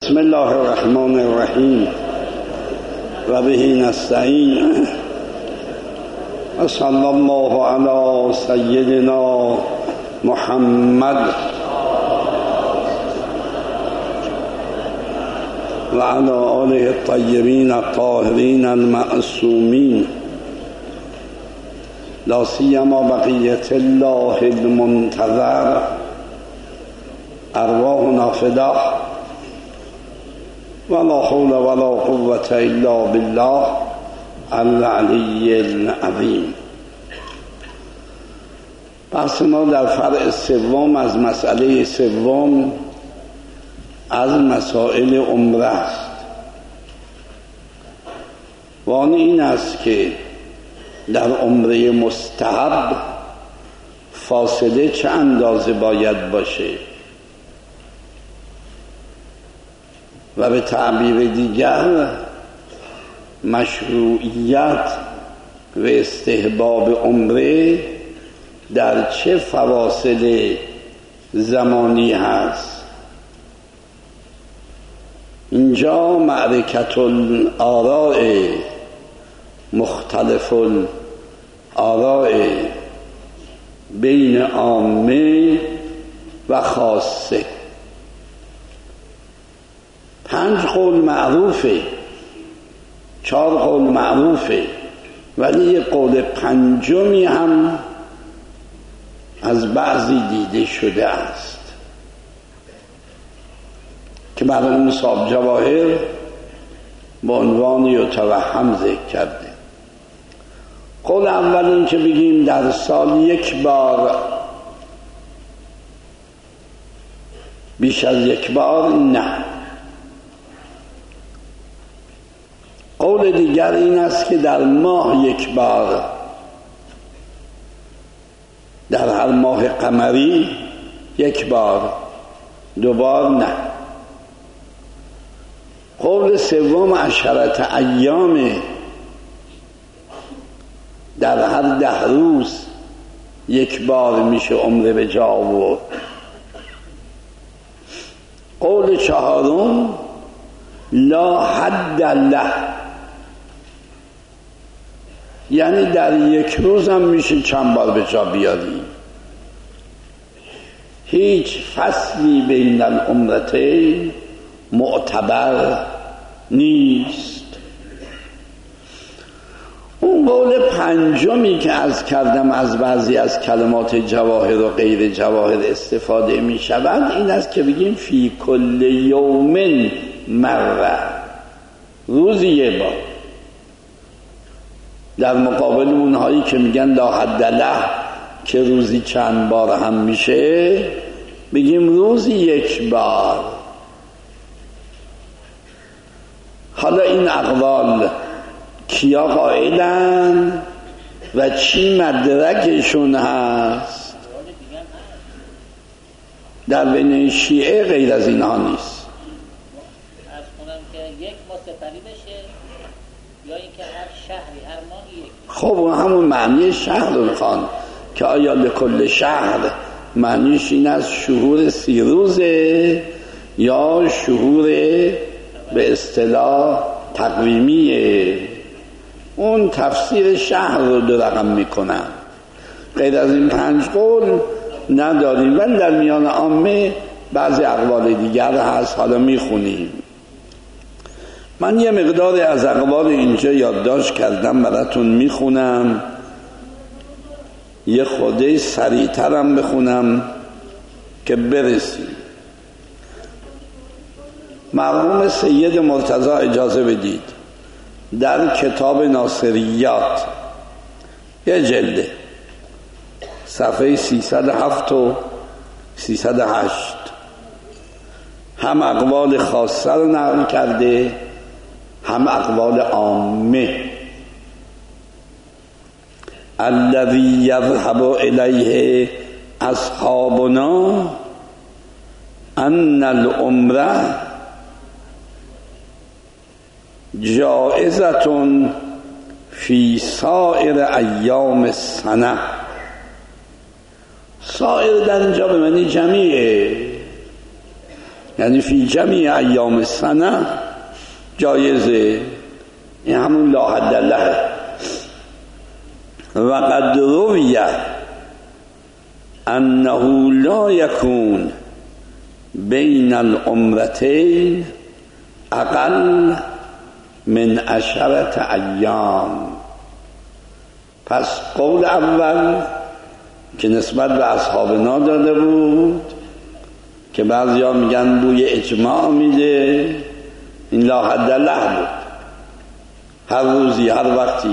بسم الله الرحمن الرحیم و به نستعین و صلی الله علی سیدنا محمد و علی آله الطیبین الطاهرین المعصومین لا سیما بقیة الله المنتظر ارواحنا فداه ولا حول ولا قوة الا بالله العلی العظیم. بحث ما در فرع سوم از مسئله سوم از مسائل عمره است و آن این است که در عمره مستحب فاصله چه اندازه باید باشه و به تعبیر دیگر مشروعیت و استحباب عمره در چه فواصل زمانی هست. اینجا معرکت الآراء مختلف الآراء بین عامه و خاصه. 5 قول معروفه، 4 قول معروفه، ولی یک قول پنجمی هم از بعضی دیده شده است که مرحوم صاحب جواهر با عنوان یتوهم ذکر کرده. قول اول این که بگیم در سال یک بار، بیش از یک بار نه. قول دیگر این است که در ماه یک بار، در هر ماه قمری یک بار، 2 بار نه. قول سوم 10 ایام، در هر 10 روز یک بار میشه عمره به جا آورد. قول 4 لا حد له، یعنی در یک روز هم میشه چند بار به جا بیاری. هیچ فصلی بین العمرتین معتبر نیست. اون قول پنجمی که عرض کردم از بعضی از کلمات جواهر و غیر جواهر استفاده می شود این است که بگیم فی کل یوم مره، روزی یه بار. در مقابل اونهایی که میگن لا حد له که روزی چند بار هم میشه، بگیم روزی یک بار. حالا این اقوال کیا قائلن و چی مدرکشون هست؟ در بین شیعه غیر از اینها نیست. از کنم که یک ماه سپری بشه یا اینکه هر شهری هر ماهی یک. خب همون معنی شهر رو میخوان که آیا لکل شهر معنیش این از شهور 30 روزه یا شهور به اصطلاح تقویمیه. اون تفسیر شهر رو 2 رقم میکنن. غیر از این 5 قول نداریم، ولی در میان عامه بعضی اقوال دیگر هست، حالا میخونیم. من یه مقدار از اقوال اینجا یادداشت کردم براتون میخونم، یه خورده سریع‌ترم بخونم که برسیم. مرحوم سید مرتضی اجازه بدید در کتاب ناصریات یه جلده صفحه 307 و 308 هم اقوال خاصه رو نقل کرده هم اقوال عامه. الذی یذهب الیه اصحابنا ان العمره جائزتون فی سائر ایام السنه. سائر در اینجا به معنی جمیعه، یعنی فی جمیع ایام السنه جایزه، این همون لا حد له. و قد روی انه لا یکون بین العمرتین اقل من 10 ایام. پس قول اول که نسبت به اصحابنا داده بود که بعضیا میگن بوی اجماع میده، این لا حد له بود، هر روزی هر وقتی.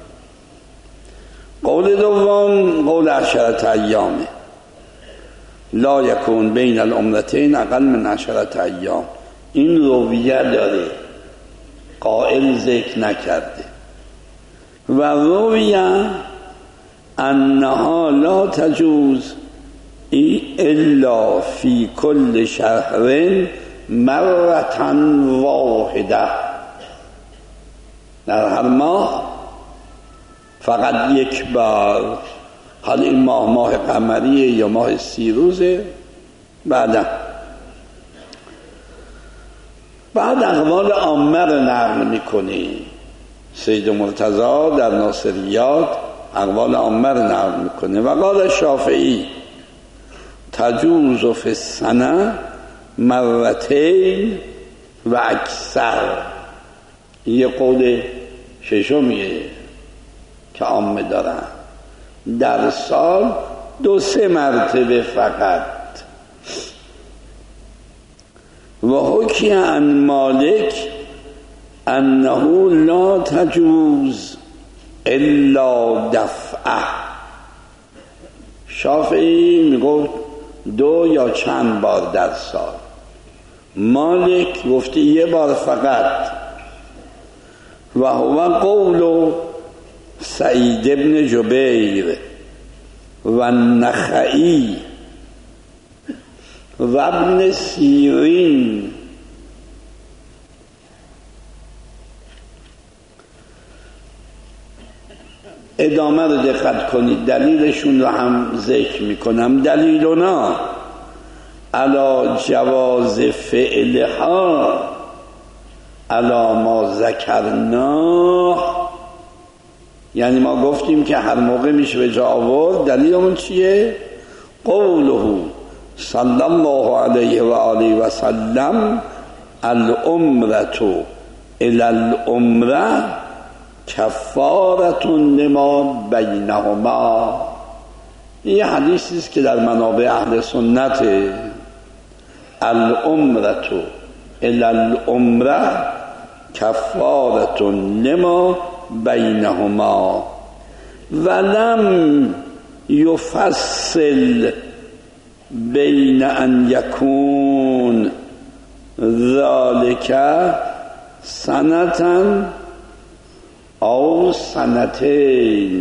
قول دوم قول 10 ایامه، لا یکون بین العمرتین اقل من 10 ایام. این رویه داره، قائل ذکر نکرده. و رویه انها لا تجوز الا فی کل شهر مرة واحده، در هر ماه فقط یک بار. حالا این ماه قمریه یا ماه 30 روزه. بعد اقوال عامه رو نقل میکنی سید مرتضی در ناصریات، اقوال عامه رو نقل میکنه. و قال شافعی تجوز فی السنه مرتين و اکثر. یه قول ششمیه که عامه دارن، در سال 2-3 مرتبه فقط. و حکی عن مالک انه لا تجوز الا دفعه. شافعی میگفت 2 یا چند بار در سال، مالک گفته 1 بار فقط. و هو قول سعید ابن جبیر و النخعی و ابن سیرین. ادامه رو دقت کنید، دلیلشون رو هم ذکر میکنم. دلیلنا علی جواز فعلها علی ما ذکرنا، یعنی ما گفتیم که هر موقع میشه به جا آورد. دلیلمون چیه؟ قوله صلی الله علیه و آله و سلم العمرة الی العمره کفارة لما بینهما. این حدیثی است که در منابع اهل سنت، العمرة الی العمره کفارة لما بینهما ولم یفصل بین ان یکون ذالک سنة او سنتین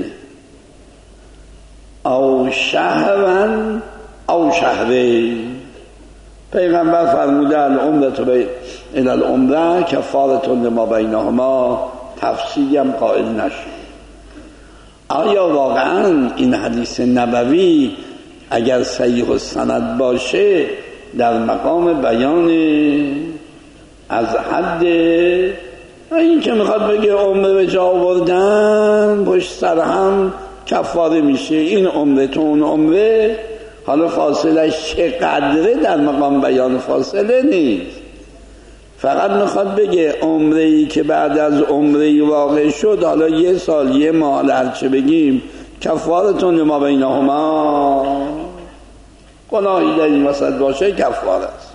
او شهرا او شهرین. پیغمبر فرموده العمرة الی العمره کفارة لما بینهما، تفصیلی هم قائل نشد. آیا واقعا این حدیث نبوی اگر صحیح السند باشه در مقام بیان از حد این که میخواد بگه عمره به جا آوردن پشت سر هم کفاره میشه، این عمره تو اون عمره، حالا فاصله چقدره در مقام بیان فاصله نیست، فقط میخواد بگه عمره‌ای که بعد از عمره‌ای واقع شد، حالا 1 سال 1 ماه هرچه بگیم کفارتون ما بینهما، گناهی در این وسط باشه کفاره است.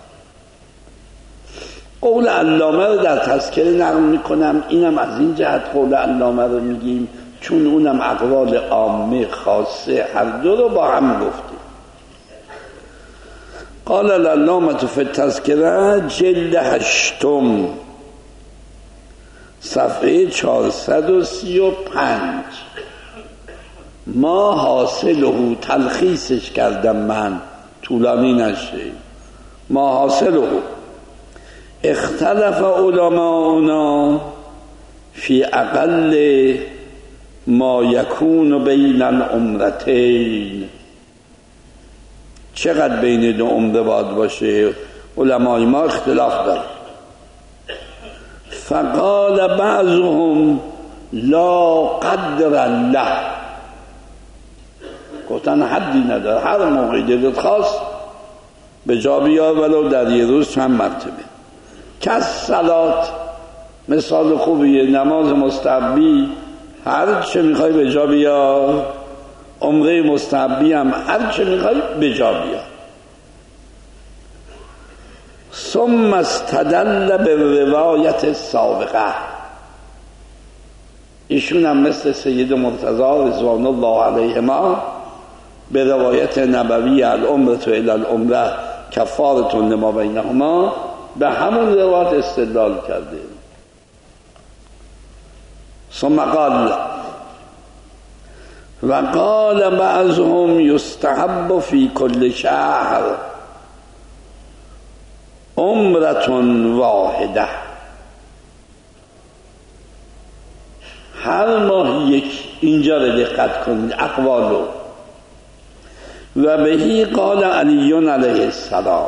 قول علامه رو در تذکره نقل میکنم. اینم از این جهت قول علامه رو میگیم چون اونم اقوال عامه خاصه هر دو رو با هم گفتیم. قال العلامة فی التذکره جلد 8 صفحه 435. ما حاصله تلخیصش کردم من، طولانی نشه. ما حاصله اختلف علماؤنا فی اقل ما یکون بین العمرتین، چقدر بین 2 عمره باید باشه. علمای ما اختلاف دارن. فقال بعضهم لا قدر الله، گفتن حدی نداره، هر موقعی دلت خواست به جا بیار، ولو در یه روز چند مرتبه. کس صلات مثال خوبیه، نماز مستحبی هر چه میخوای به جا بیار، عمره مستحبی هم هر چه میخوای به جا بیار. ثم استدل به روایت سابقه، ایشون هم مثل سید مرتضی رضوان الله علیهما به روایت نبوی العمره الی العمره کفاره لما بینهما به همون روایت استدلال کرده. ثم قال و قال بعضهم یستحب فی کل شهر عمره واحده، هر ماه یک. اینجا رو دقت کنید اقوالو. و بهی قال علی علیه السلام،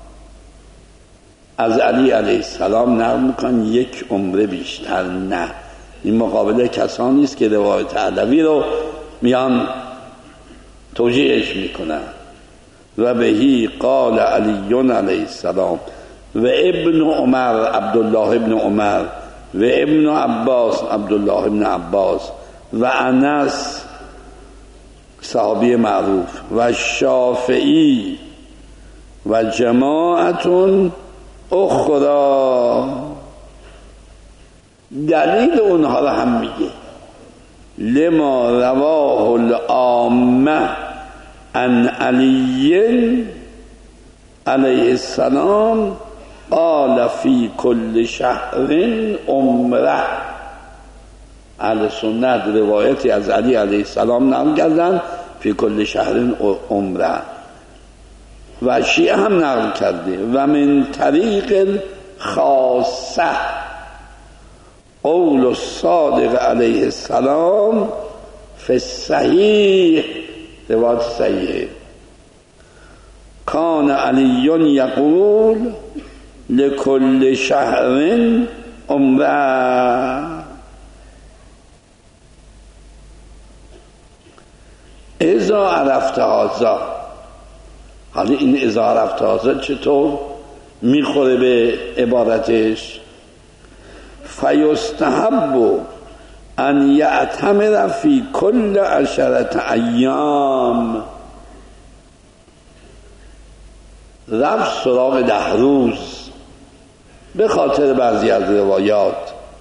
از علی علیه السلام نقل میکن یک عمره بیشتر نه. این مقابله کسانی است که روایت علوی رو میان توجیهش میکنن. و بهی قال علی علیه السلام و ابن عمر عبدالله ابن عمر و ابن عباس عبدالله ابن عباس و انس صحابی معروف و شافعی و جماعت اخرى. دلیل اونها رو هم میگه، لما رواه العامه عن علی علیه السلام قال فی کل شهر عمره. اهل سنت روایتی از علی علیه السلام نقل کردن فی کل شهر عمره، و شیعه هم نقل کرده. و من طریق خاصه قول الصادق علیه السلام فی الصحیح، روایت صحیح، کان علی یقول لکل شهر عمره. اذا عرفت هذا، حالا این اذا عرفت هذا چطور میخوره به عبارتش؟ فیستحب ان یعتمر فی کل 10 ایام، رفت سراغ 10 روز به خاطر بعضی از روایات.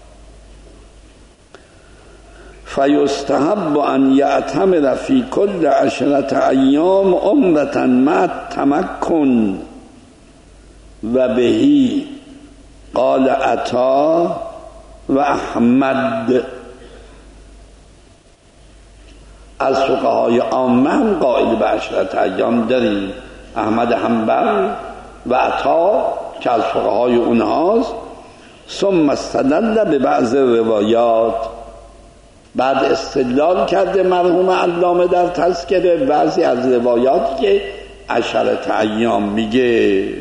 فیستحب ان یعتمر فی کل 10 ایام عمرة مع التمکن. و بهی قال عطا و احمد. از فقهای عامه هم قائل به 10 ایام داریم، احمد حنبل و عطا که از فقهای اونهاست. ثم استدل به بعض روایات، بعد استدلال کرده مرحوم علامه در تذکره بعضی از روایات که 10 ایام میگه.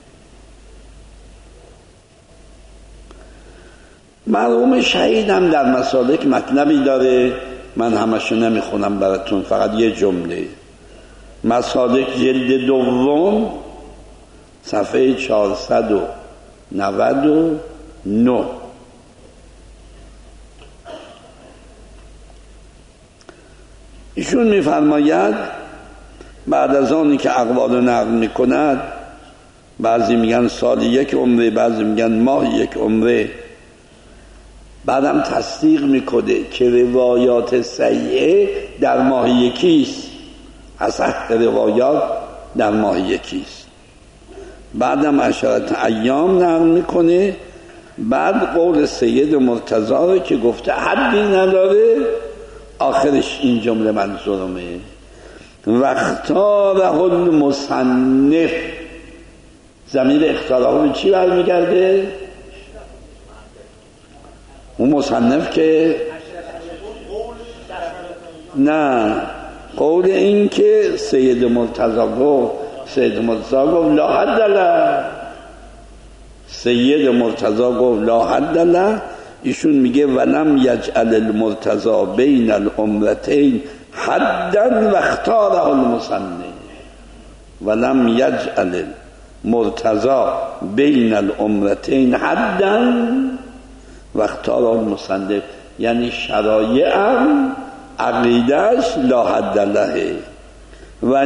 مرحوم شهید هم در مسالک مطلبی داره، من همشو نمیخونم براتون، فقط یه جمله. مسالک جلد دوم صفحه 499. ایشون میفرماید بعد از آنی که اقوال رو نقل میکند، بعضی میگن سال 1 عمره، بعضی میگن ماه 1 عمره، بعدم تصدیق میکنه که روایات صحیحه در ماه یکیست، اصح روایات در ماه یکیست. بعدم 10 ایام نقل میکنه. بعد قول سید مرتضی که گفته حدی نداره، آخرش این جمله منظورمه وقتاره المصنف. ضمیر اختاره به چی برمیگرده؟ اون مصنف که نه، قول این که سید مرتضی گفت لا حد له، سید مرتضی گفت لا حد له، ایشون میگه ولم یجعل المرتضی بین العمرتین حدا و اختاره المصنف. ولم یجعل المرتضی بین العمرتین حدا و اختاره المصنف، یعنی شرایعم عقیدش لا حد له و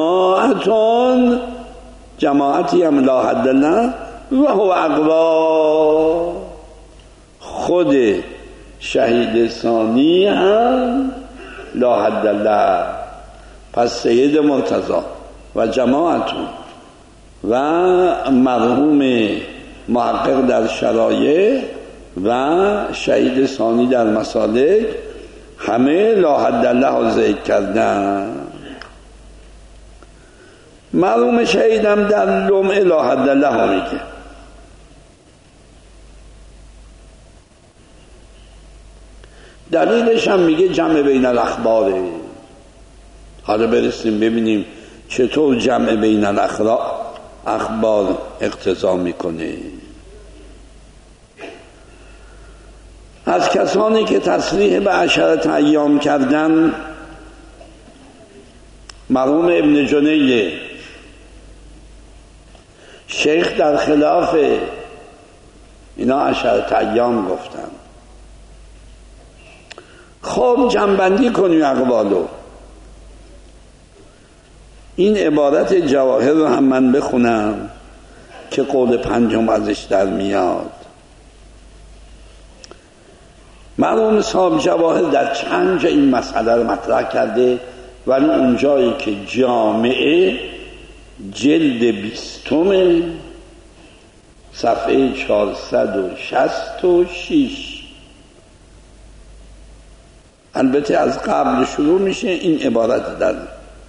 جماعتی هم لا حد له و هو اقوا. خود شهید ثانی هم لا حد له. پس سید مرتضی و جماعتون و مرحوم محقق در شرایع و شهید ثانی در مسالک همه لا حد له رو ذکر کردن. مرحوم شهیدم در لمعه لا حد له ها میگه. دلیلش هم میگه جمع بین الاخباره. حالا برسیم ببینیم چطور جمع بین الاخبار اقتضا میکنه. از کسانی که تصریح به عشرت ایام کردن مرحوم ابن جنید شیخ در خلاف اینا عشرت ایام گفتن. خب جنبندی کنیم اقوالو. این عبارت جواهر رو هم من بخونم که قول پنجم ازش در میاد. مرحوم صاحب جواهر در چند جا این مسئله رو مطرح کرده، ولی اون جایی که جامعه جلد 20 صفحه 466، البته از قبل شروع میشه این عبارت در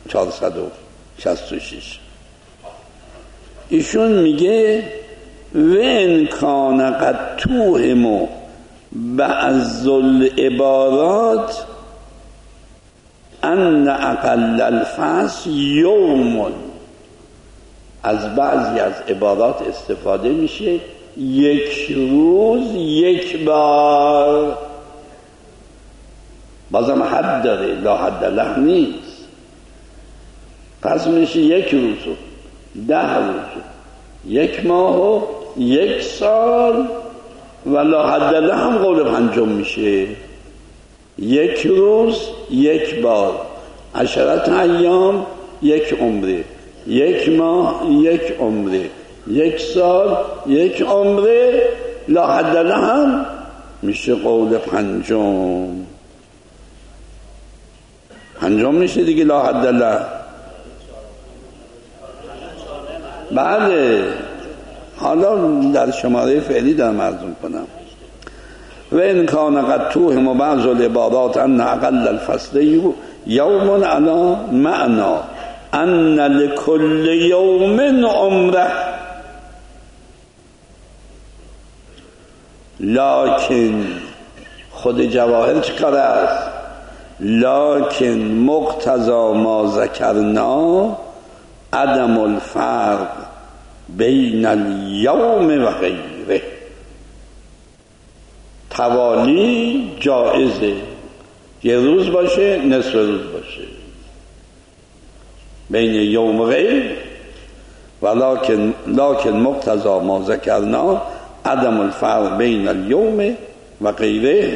466. ایشون میگه وین کان قد توهم بعض العبارات ان اقل الفصل یوم. از بعضی از عبارات استفاده میشه یک روز یک بار، بازم حد داره، لا حد له نیست. پس میشه یک روز و 10 روز و 1 ماه و 1 سال و لا حد له هم قول پنجم میشه یک روز یک بار، عشرت ایام یک عمره، 1 ماه یک عمره، 1 سال یک عمره، لا حد له هم میشه قول پنجم میشه دیگه لا حد له. بله حالا در شماره فعلی دارم عرض کنم. و این کان قد توهم بعض العبارات ان اقل الفصل یوم علی معنا ان لكل یوم عمره، لکن خود جواهر چکار است؟ لکن مقتضا ما ذکرنا عدم الفرق بین الیوم و غیره. توالی جائزه، یه روز باشه نصف روز باشه بین یوم و غیر، ولکن مقتضا ما ذکرنا عدم الفرق بین الیوم و غیره.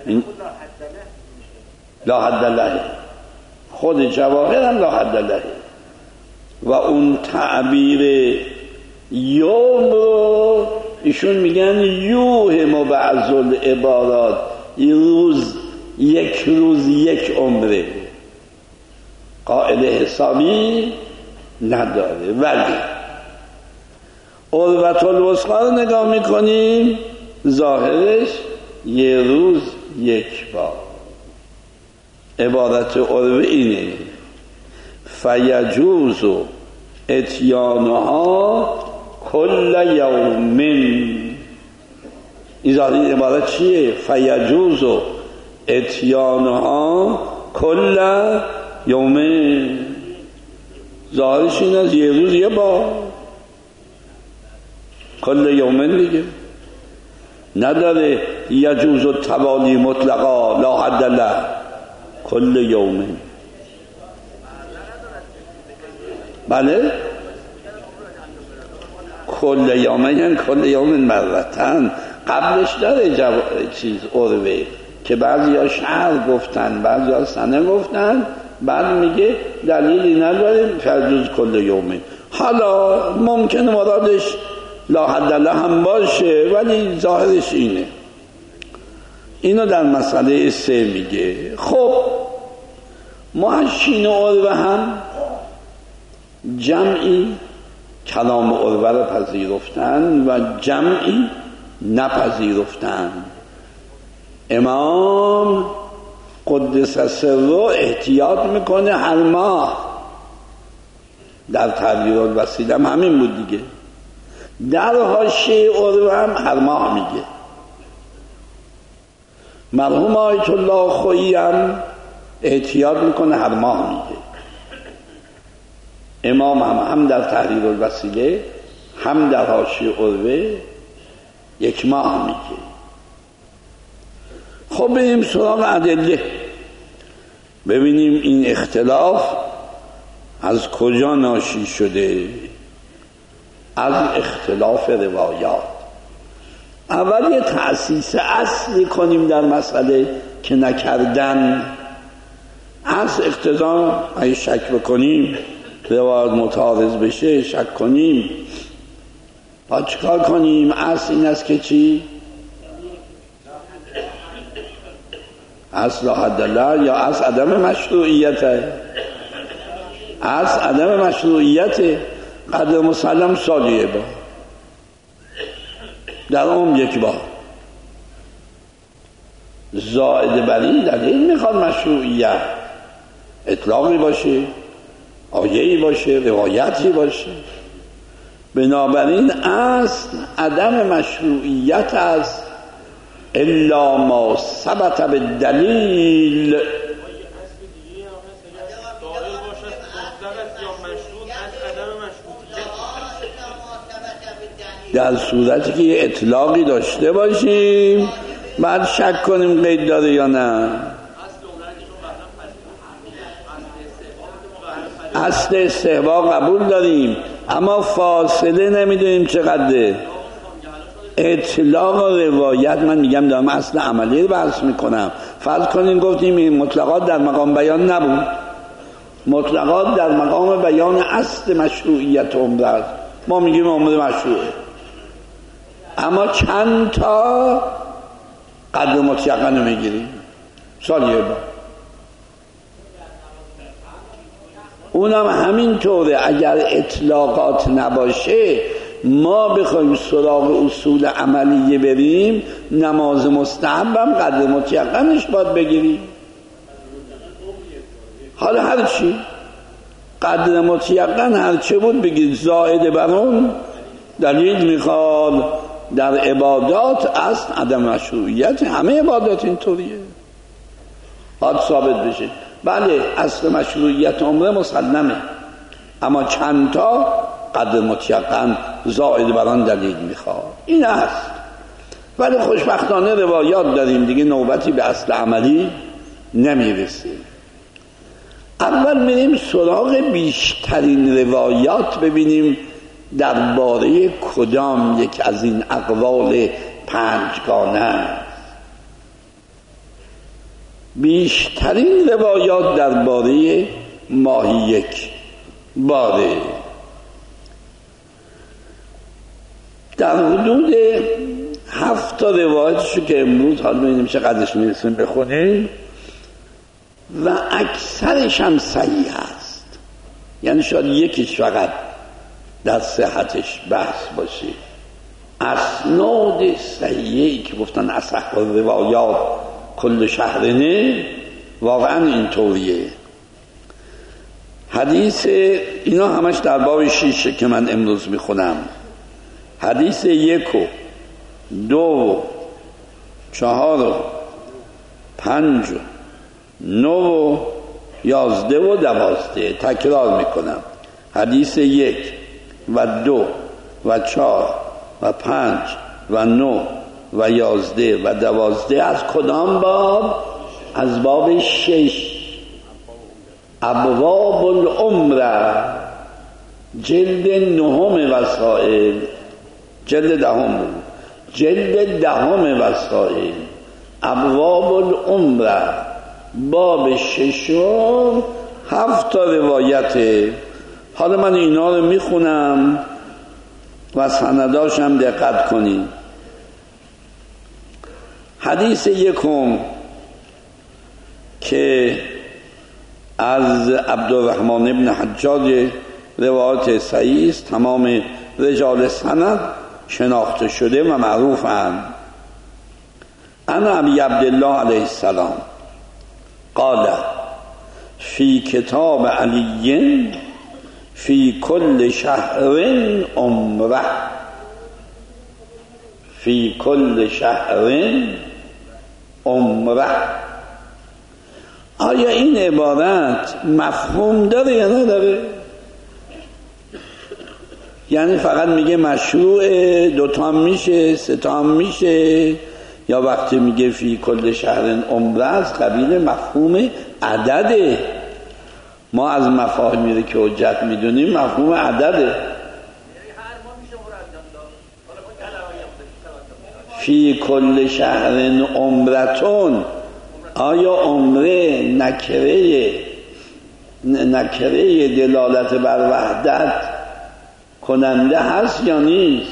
لا حد له. خود جواهر هم لا حد له. و اون تعبیر یوم رو ایشون میگن یوهم بعض العبارات، یک روز یک عمره، قاعده حسابی نداره. ولی عروة الوثقی رو نگاه میکنیم ظاهرش یه روز یک بار. عبارت عروه اینه فیجوز اتیانها کل یومین. این ظاهری عبارت چیه؟ فیجوز اتیانها کل یومین. ظاهرش این از یه روز یه بار. کل یومن دیگه نداره یجوز التوالی مطلقا لا حد له کل یومن. بله کل یومن یعنی کل یومن مرتن. قبلش داره چیز عروه که بعضی ها شهر گفتن بعضی ها سنه گفتن، بعد میگه دلیلی نداره فرجوز کل یومن. حالا ممکنه مرادش لا حد له هم باشه ولی ظاهرش اینه. اینو در مسئله 3 میگه. خب محشین عروه هم جمعی کلام عروه رو پذیرفتن و جمعی نپذیرفتن. امام قدس سره احتیاط میکنه هر ماه، در تغییر الوسیله هم همین بود دیگه، در حاشیه عروه هم هر ماه میگه. مرحوم آیت الله خویی هم احتیاط میکنه هر ماه میگه. امام هم در تحریر الوسیله هم در حاشیه عروه 1 ماه میگه. خب بریم سراغ ادله ببینیم این اختلاف از کجا ناشی شده. از اختلاف روایات. اول یه تأسیس اصلی کنیم در مسئله که نکردن. از اقتضا اگه شک بکنیم روایات متعارض بشه شک کنیم با چکار کنیم؟ اصل این است که چی؟ اصل لا حد له یا اصل عدم مشروعیته. اصل عدم مشروعیته. قدر مسلم سالیه با در 1 بار زائد بر این دلیل میخواد مشروعیت اطلاقی باشه، آیه‌ای باشه، روایتی باشه. بنابراین اصل عدم مشروعیت است الا ما ثبت بالدلیل. در صورتی که یه اطلاقی داشته باشیم بعد شک کنیم قید داره یا نه. اصل استحباب قبول داریم اما فاصله نمیدونیم چقدره. اطلاق روایت من میگم دارم اصل عملی رو بحث میکنم. فرض کنیم گفتیم این مطلقات در مقام بیان نبود، مطلقات در مقام بیان اصل مشروعیت عمره، ما میگیم عمره مشروعه، اما چند تا قدر مطلقا رو میگیریم سالیه با اونم همینطوره. اگر اطلاقات نباشه ما بخوایم سراغ اصول عملیه بریم نماز مستحبم قدر مطلقنش باید بگیریم. حالا هر چی قدر مطلقن هر چه بود بگید زائد بر اون دلیل میخواد. در عبادات اصل عدم مشروعیت همه عبادات اینطوریه باید ثابت بشه. بله اصل مشروعیت عمره مسلمه اما چند تا قدر مطلقاً زائد بر آن دلیل میخواد. این است. ولی خوشبختانه روایات داریم دیگه نوبتی به اصل عملی نمیرسیم. اول میریم سراغ بیشترین روایات ببینیم درباره کدام یک از این اقوال 5گانه است. بیشترین روایات درباره ماهی 1 باره در حدود 7 روایتشو که امروز حالا ببینیم چقدرش میرسیم بخونیم و اکثرش هم صحیح است. یعنی شاید یکیش فقط در صحتش بحث باشه. اسناد صحیحی که گفتن اصح روایات کل شهرنه واقعا اینطوریه. حدیث اینا همش در باب 6 که من امروز میخونم. حدیث 1 و 2 و 4 و 5 و 9 و 11 و 12 تکرار میکنم. حدیث 1 و 2 و 4 و 5 و 9 و 11 و 12 از کدام باب؟ از باب 6 ابواب العمره، جلد 9 وسائل، جلد 10 وسائل، ابواب العمره باب 6 7 تا روایته. حالا من اینا رو میخونم و سنداش هم دقت کنید. حدیث یکم که از عبدالرحمن ابن حجاج روایت صحیح است، تمام رجال سند شناخته شده و معروفند. انا ابی عبدالله علیه السلام قال فی کتاب علی فی کل شهر عمره، فی کل شهر عمره. آیا این عبارت مفهوم داره یا نداره؟ یعنی فقط میگه مشروع 2 تا میشه 3 تا میشه، یا وقتی میگه فی کل شهر عمره از قبیل مفهوم عدده؟ ما از مفاهیمی رو که حجت میدونیم مفهوم عدده. فی کل شهر عمرتون، آیا عمره نکره دلالت بر وحدت کننده هست یا نیست؟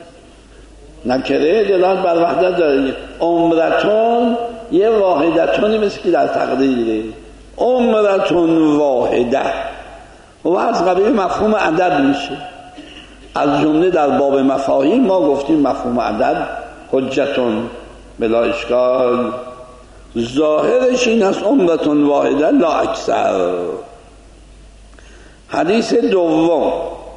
نکره دلالت بر وحدت داره. عمرتون یه واحدتونی مثل که در تقدیره، عمرتون واحده و از قبیل مفهوم عدد میشه. از جمله در باب مفاهیم ما گفتیم مفهوم عدد حجتون بلا اشکال، ظاهرش این است عمرتون واحده لا اکثر. حدیث دوم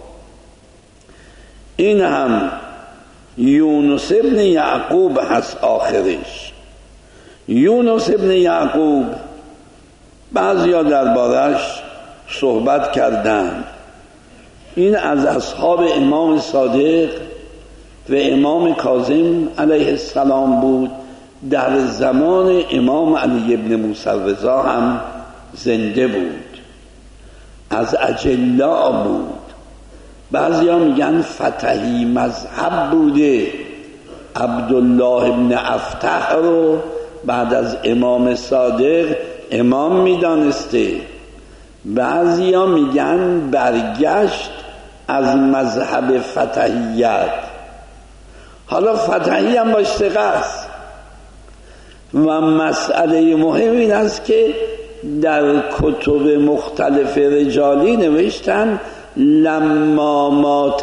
این هم یونس ابن یعقوب هست آخرش. یونس ابن یعقوب بعضیا دربارش صحبت کردند. این از اصحاب امام صادق و امام کاظم علیه السلام بود. در زمان امام علی ابن موسی رضا هم زنده بود، از اجلا بود. بعضیا میگن فتحی مذهب بوده، عبدالله ابن افتح رو بعد از امام صادق امام میدانسته. بعضیا میگن برگشت از مذهب فتحیت. حالا فتحی هم باش ثقه است و مسئله مهم این است که در کتب مختلف رجالی نوشتن لما مات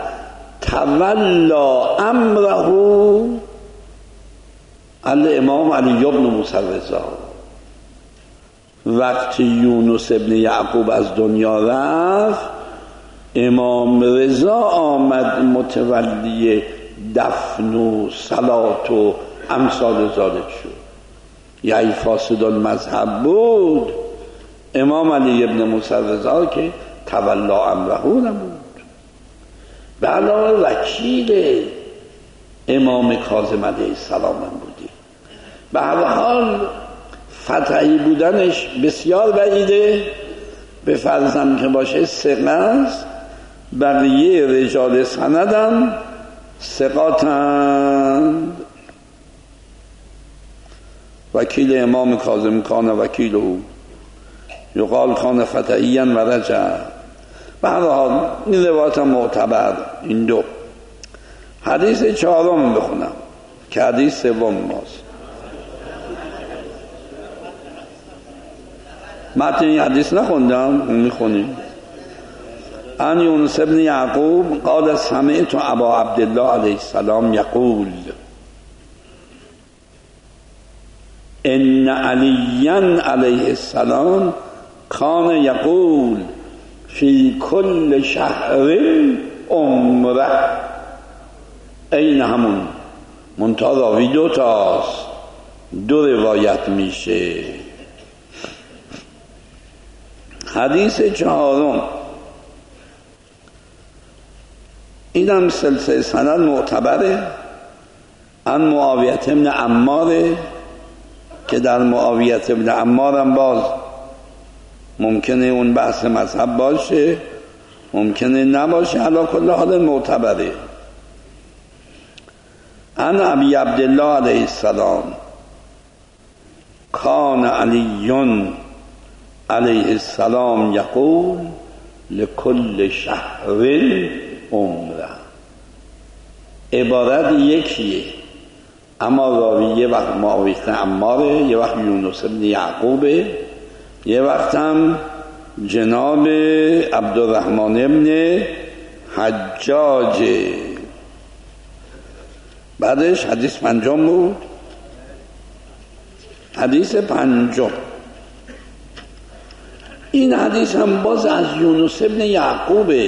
تولا امره الامام علی ابن موسی رضا. وقتی یونس ابن یعقوب از دنیا رفت، امام رضا آمد متولی دفن و صلات و امثال ذالک شد. یعنی فاسد المذهب بود. امام علی ابن موسی رضا که تولا امره نبود، به علاوه وکیل امام کاظم علیه السلام هم بودی. به هر حال فتحی بودنش بسیار بعیده، به فرضم که باشه ثقه است. بقیه رجال سندم ثقاتند. وکیل امام کاظم کان وکیل او یقال کان فتحیاً و رجع. به هر حال این روایت معتبر. این دو. حدیث 4 بخونم که حدیث 3 ماست. متن این حدیث نخوندم، میخونیم. ان یونس ابن یعقوب قال سمعت ابا عبدالله علیه السلام یقول ان علیا علیه السلام کان یقول فی کل شهر عمره. این همون منتها راوی 2 تاست، 2 روایت میشه. حدیث 4 این هم سلسله سند معتبره. عن معاویه بن عمار، که در معاویه بن عمار هم باز ممکنه اون بحث مذهب باشه، ممکنه نباشه، علی کل حال معتبره. عن ابی عبدالله علیه السلام کان علی علیه السلام یقول لکل شهر عمره. عبارت یکیه، اما راوی یه وقت معاویه بن عماره، یه وقت یونس بن یعقوبه، یه وقت هم جناب عبدالرحمن بن حجاج. بعدش حدیث 5 بود. حدیث 5، این حدیث هم باز از یونس بن یعقوبه،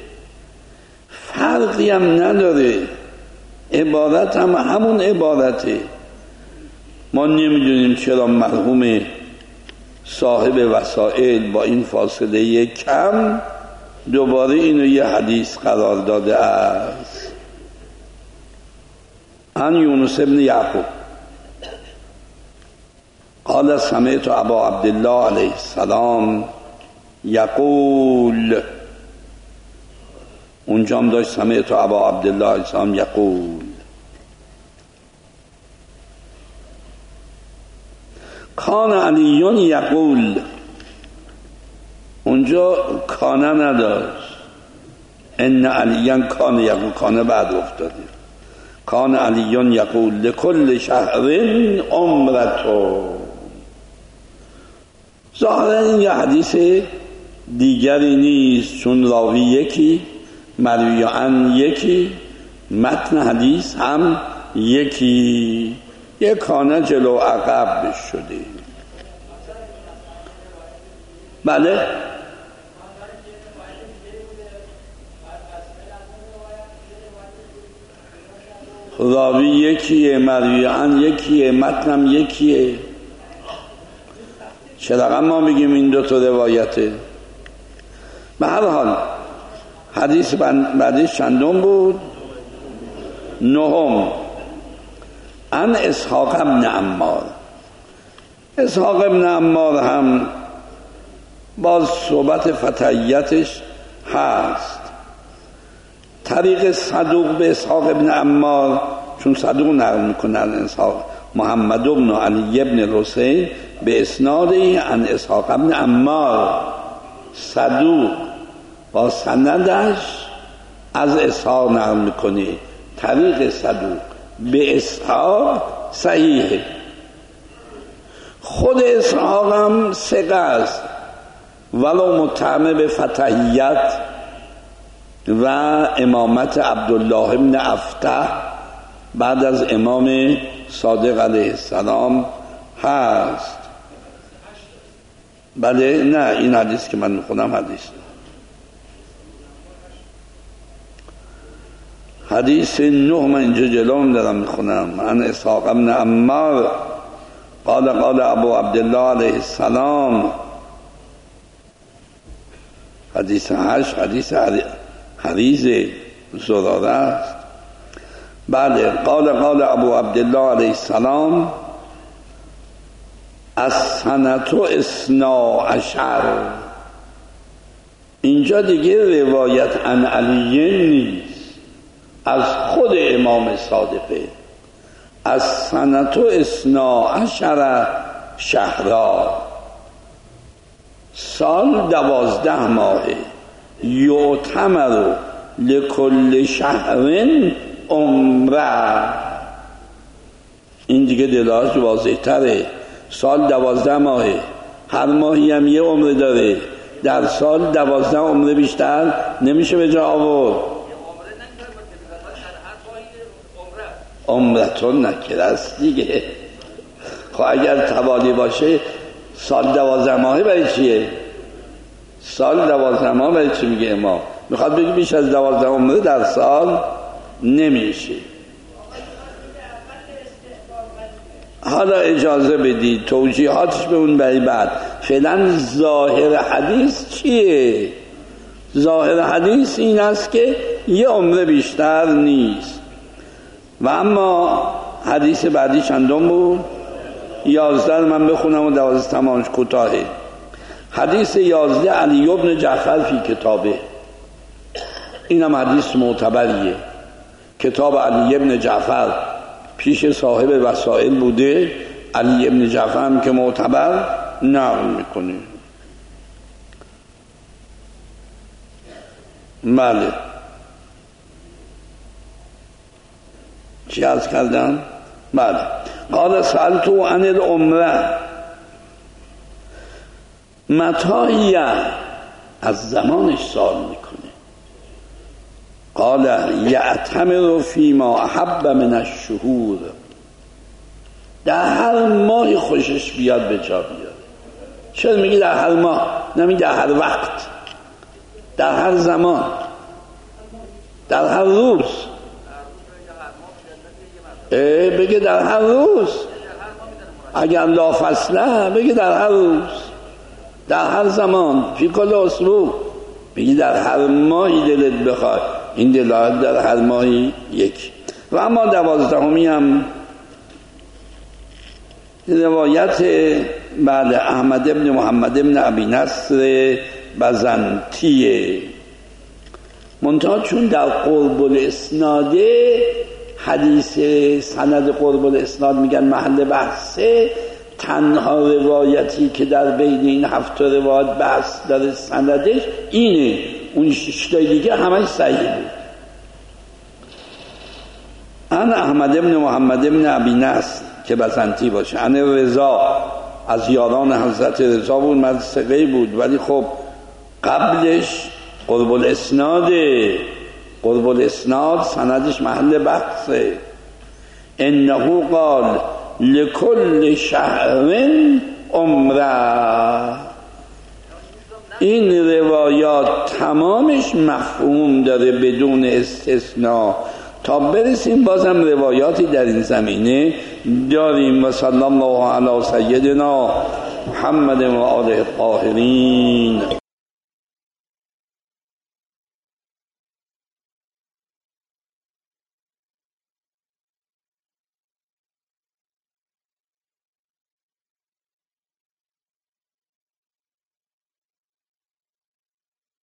فرقی هم نداره، عبارت هم همون عبارته. ما نمیدونیم چرا مرحوم صاحب وسائل با این فاصله کم دوباره اینو یه حدیث قرار داده است. عن یونس بن یعقوب قال سمعت ابا عبدالله علیه السلام یقول، اونجا هم داشت سمعت ابا عبدالله علیه السلام یقول. کان علی یقول، اونجا کانه نداشت، ان علی کان یقول، کانه بعد افتاده. کان علی یقول لکل شهر عمرتو. ظاهرا این یه حدیث دیگری نیست، چون راوی یکی، مروی عن یکی، متن حدیث هم یکی، یه کانه جلو عقب شده. بله راوی یکیه، مروی عن یکیه، متنم یکیه. چرا ما میگیم این دو تا روایته؟ به هر حال حدیث بعدش چندم بود؟ 9. عن اسحاق ابن عمار. اسحاق ابن عمار هم باز صحبت فتحیتش هست. طریق صدوق به اسحاق ابن عمار، چون صدوق نقل میکنن اسحاق محمد بن علی بن الحسین به اسنادی عن اسحاق ابن عمار، صدوق با سندش از اسحاق نقل میکنه. طریق صدوق به اسحاق صحیحه. خود اسحاق هم ثقه است، ولو متهم به فتحیت و امامت عبدالله بن افتح بعد از امام صادق علیه السلام هست. بله نه، این حدیث که من میخونم حدیث 9 من اینجا جلوم دارم میخونم. عن اسحاق بن عمار قال قال ابو عبدالله علیه السلام. حدیث 8 حدیث زراره است. بله قال قال ابو عبدالله علیه السلام السنة 12. اینجا دیگه روایت عن علی نیست، از خود امام صادقه. السنة 12 شهرا، سال 12 ماهه. یعتمر لکل شهر عمره. این دیگه دلاش واضح تره. سال 12 ماهه، هر ماهی هم یه عمره داره، در سال 12 عمره بیشتر نمیشه به جا آورد. عمرتون نکره است دیگه. خب اگر توالی باشه سال 12 ماهه برای چیه؟ سال 12 ماه برای چی میگه امام؟ میخواد بگه بیش از 12 عمره در سال نمیشه. حالا اجازه بدید توجیهاتش به اون برای بعد. فعلا ظاهر حدیث چیه؟ ظاهر حدیث این است که یه عمره بیشتر نیست. و اما حدیث بعدی چندم بود؟ 11 من بخونم و 12 تمامش کوتاهه. حدیث 11 علی ابن جعفر فی کتابه، اینم حدیث معتبریه. کتاب علی ابن جعفر پیش صاحب وسائل بوده، علی ابن جعفر هم که معتبر نقل میکنه. بله چی عرض کردم؟ بله. قال سألتو عن العمره متى، از زمانش سوال میکنه. قال یعتمر فیما احب من الشهور، در هر ماه خوشش بیاد به جا بیاد. چرا میگی در هر ماه؟ نمیگی در هر وقت، در هر زمان، در هر روز. بگه در هر روز، اگر لا فصله بگه در هر روز، در هر زمان، فی کل اسبوع. بگی در هر ماهی دلت بخواد، این دلالت در هر ماهی یک. و اما 12 هم روایت بعد احمد ابن محمد ابن ابی نصر بزنطیه، منتها چون در قرب الاسناده، حدیث سند قرب الاسناد میگن محل بحثه، تنها روایتی که در بین این 7 روایت بحث داره سندش اینه، اون 6 تا دیگه همش صحیح بود. ان احمد ابن محمد ابن ابی نصر که بزنطی باشه، ان رضا از یاران حضرت رضا بود، مرد ثقه بود، ولی خب قبلش قرب الاسناد سندش محل بحثه. انه قال لکل شهر عمره، این روایات تمامش مفهوم داره بدون استثناء. تا برسیم بازم روایاتی در این زمینه داریم. و صلی الله علی سیدنا محمد و آله الطاهرین.